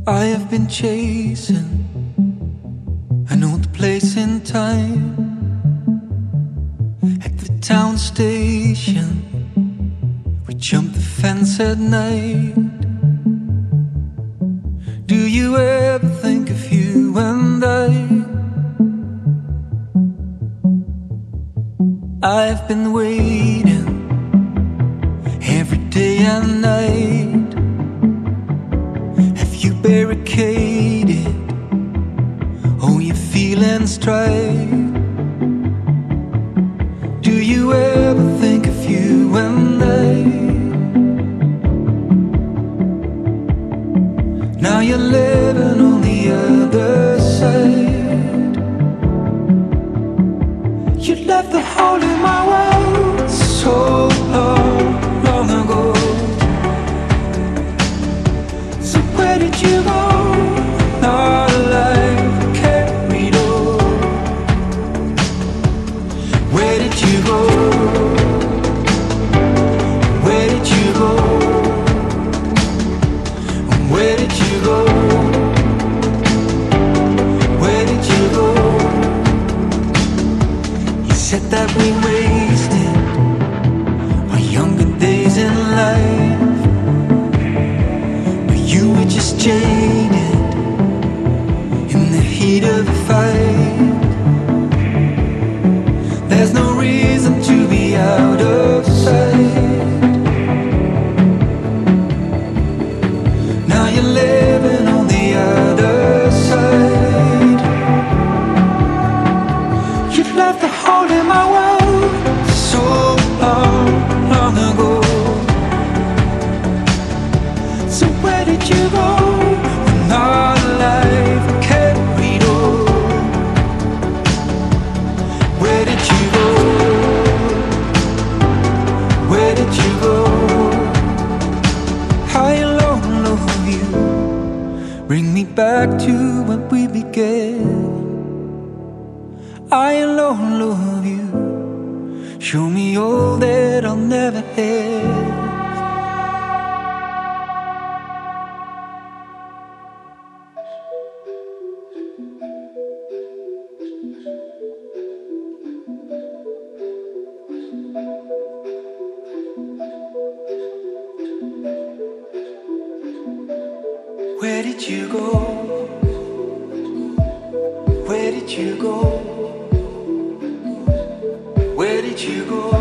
I have been chasing an old place in time. At the town station, we jumped the fence at night. Do you ever think of you and I've been waiting every day and night. Have you barricaded all your feelings tried? Do you ever think of you and now you're living on the other side. You left the hole in my world so long ago. So where did you go? Not alive, carried on. Where did you go? Where did you go? Where did you go? Where did you go? You said that we wasted our younger days in life, but you were just jaded in the heat of the fight. There's no reason to be out of sight. Now you're living on the other side. You left the hole in my world so long ago. So where did you go? We're not alive, carried on. Where did you go? Where did you go? I alone love you. Bring me back to when we began. I alone love you. Show me all that I'll never have. Where did you go? Where did you go? Where did you go?